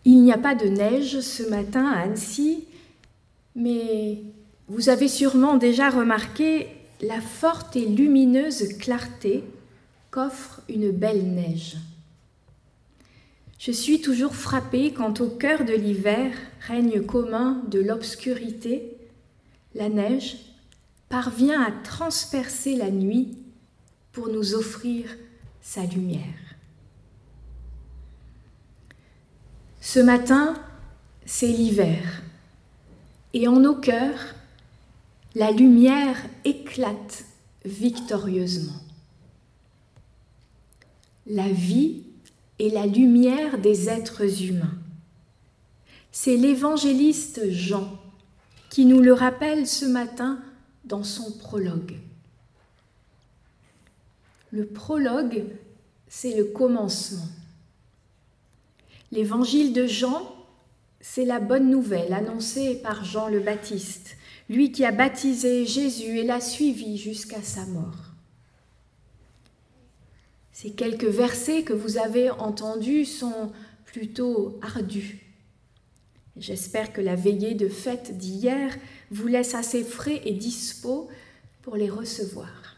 Il n'y a pas de neige ce matin à Annecy, mais vous avez sûrement déjà remarqué la forte et lumineuse clarté qu'offre une belle neige. Je suis toujours frappée quand au cœur de l'hiver, règne commun de l'obscurité, la neige parvient à transpercer la nuit pour nous offrir sa lumière. Ce matin, c'est l'hiver, et en nos cœurs, la lumière éclate victorieusement. La vie est la lumière des êtres humains. C'est l'évangéliste Jean qui nous le rappelle ce matin dans son prologue. Le prologue, c'est le commencement. L'évangile de Jean, c'est la bonne nouvelle annoncée par Jean le Baptiste, lui qui a baptisé Jésus et l'a suivi jusqu'à sa mort. Ces quelques versets que vous avez entendus sont plutôt ardus. J'espère que la veillée de fête d'hier vous laisse assez frais et dispos pour les recevoir.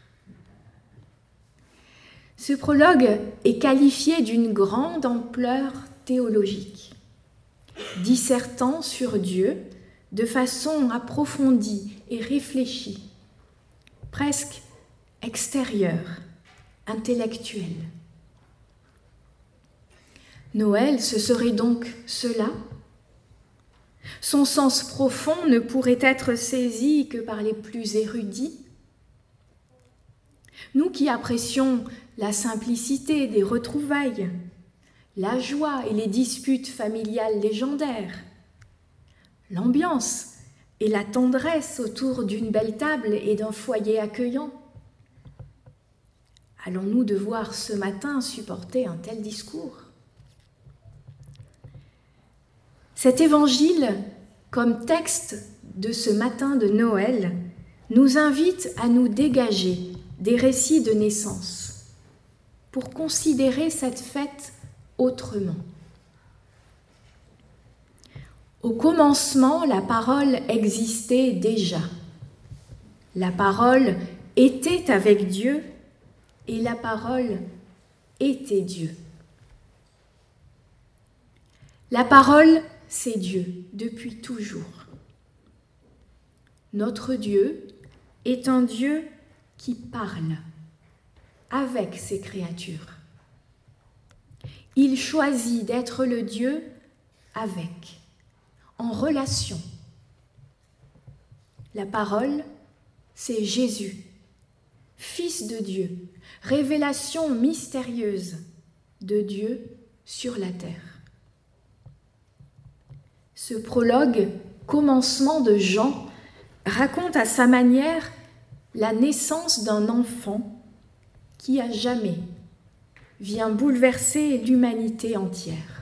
Ce prologue est qualifié d'une grande ampleur théologique, dissertant sur Dieu de façon approfondie et réfléchie, presque extérieure, intellectuelle. Noël, ce serait donc cela ? Son sens profond ne pourrait être saisi que par les plus érudits. Nous qui apprécions la simplicité des retrouvailles, la joie et les disputes familiales légendaires, l'ambiance et la tendresse autour d'une belle table et d'un foyer accueillant, allons-nous devoir ce matin supporter un tel discours ? Cet évangile, comme texte de ce matin de Noël, nous invite à nous dégager des récits de naissance pour considérer cette fête autrement. Au commencement, la parole existait déjà. La parole était avec Dieu et la parole était Dieu. La parole, c'est Dieu depuis toujours. Notre Dieu est un Dieu qui parle avec ses créatures. Il choisit d'être le Dieu avec, en relation. La parole, c'est Jésus, Fils de Dieu, révélation mystérieuse de Dieu sur la terre. Ce prologue, commencement de Jean, raconte à sa manière la naissance d'un enfant qui à jamais vient bouleverser l'humanité entière.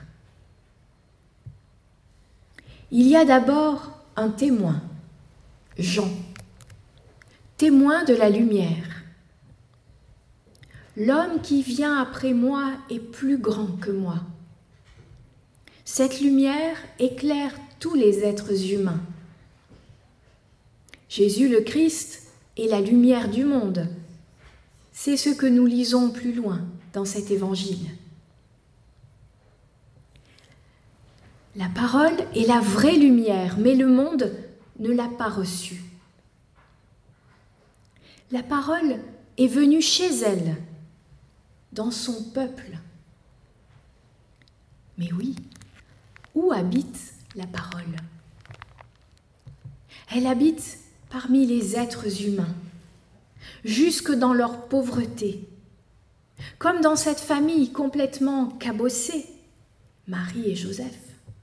Il y a d'abord un témoin, Jean, témoin de la lumière. L'homme qui vient après moi est plus grand que moi. Cette lumière éclaire tous les êtres humains. Jésus le Christ est la lumière du monde. C'est ce que nous lisons plus loin dans cet évangile. La parole est la vraie lumière, mais le monde ne l'a pas reçue. La parole est venue chez elle, dans son peuple. Mais oui, où habite la parole ? Elle habite parmi les êtres humains, jusque dans leur pauvreté, comme dans cette famille complètement cabossée, Marie et Joseph.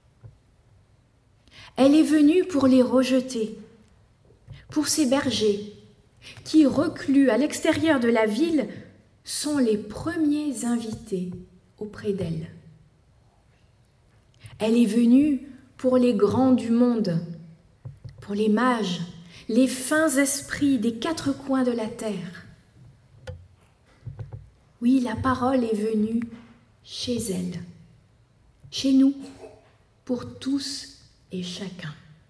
Elle est venue pour les rejeter, pour ces bergers qui, reclus à l'extérieur de la ville, sont les premiers invités auprès d'elle. Elle est venue pour les grands du monde, pour les mages, les fins esprits des quatre coins de la terre. Oui, la parole est venue chez elle, chez nous, pour tous et chacun.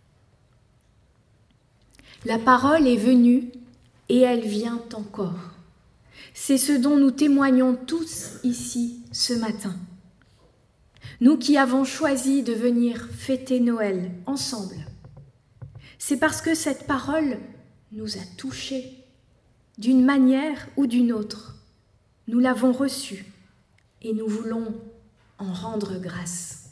La parole est venue et elle vient encore. C'est ce dont nous témoignons tous ici ce matin. Nous qui avons choisi de venir fêter Noël ensemble, c'est parce que cette parole nous a touchés d'une manière ou d'une autre. Nous l'avons reçue et nous voulons en rendre grâce.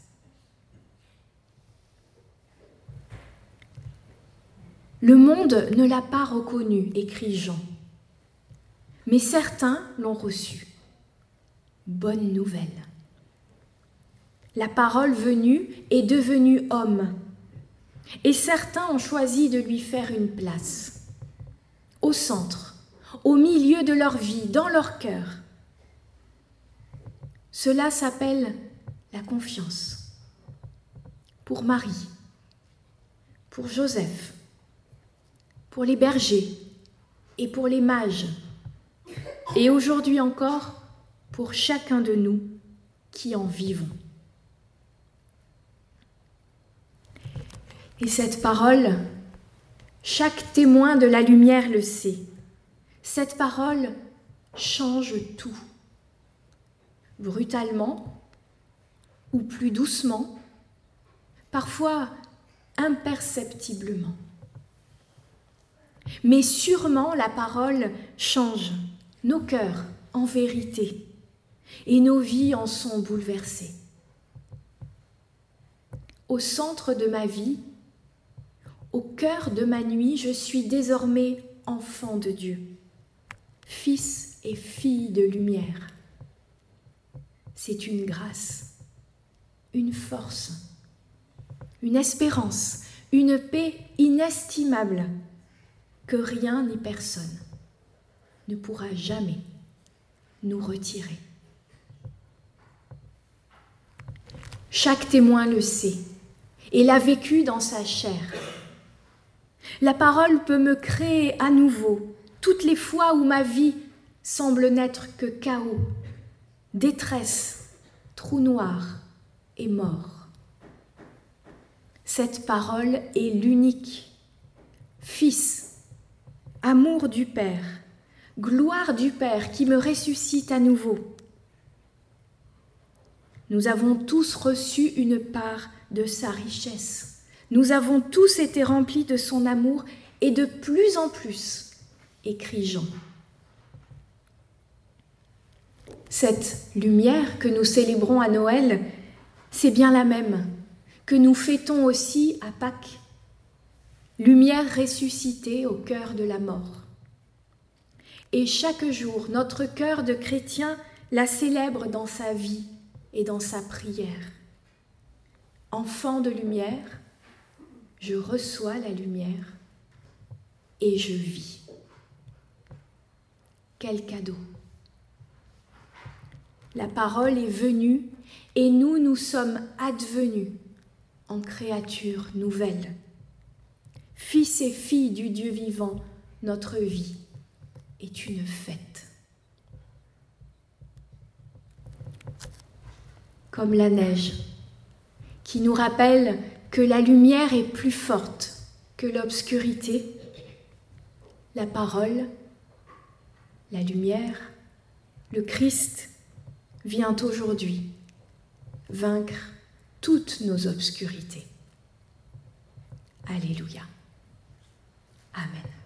Le monde ne l'a pas reconnu, écrit Jean, mais certains l'ont reçu. Bonne nouvelle. La parole venue est devenue homme, et certains ont choisi de lui faire une place, au centre, au milieu de leur vie, dans leur cœur. Cela s'appelle la confiance. Pour Marie, pour Joseph, pour les bergers et pour les mages, et aujourd'hui encore pour chacun de nous qui en vivons. Et cette parole, chaque témoin de la lumière le sait. Cette parole change tout. Brutalement ou plus doucement, parfois imperceptiblement. Mais sûrement la parole change nos cœurs en vérité et nos vies en sont bouleversées. Au centre de ma vie, au cœur de ma nuit, je suis désormais enfant de Dieu, fils et fille de lumière. C'est une grâce, une force, une espérance, une paix inestimable que rien ni personne ne pourra jamais nous retirer. Chaque témoin le sait et l'a vécu dans sa chair. La parole peut me créer à nouveau toutes les fois où ma vie semble n'être que chaos, détresse, trou noir et mort. Cette parole est l'unique. Fils, amour du Père, gloire du Père qui me ressuscite à nouveau. Nous avons tous reçu une part de sa richesse. Nous avons tous été remplis de son amour et de plus en plus, écrit Jean. Cette lumière que nous célébrons à Noël, c'est bien la même que nous fêtons aussi à Pâques. Lumière ressuscitée au cœur de la mort. Et chaque jour, notre cœur de chrétien la célèbre dans sa vie et dans sa prière. Enfant de lumière, je reçois la lumière et je vis. Quel cadeau! La parole est venue et nous sommes advenus en créatures nouvelles. Fils et filles du Dieu vivant, notre vie est une fête. Comme la neige, qui nous rappelle que la lumière est plus forte que l'obscurité, la parole, la lumière, le Christ vient aujourd'hui vaincre toutes nos obscurités. Alléluia. Amen.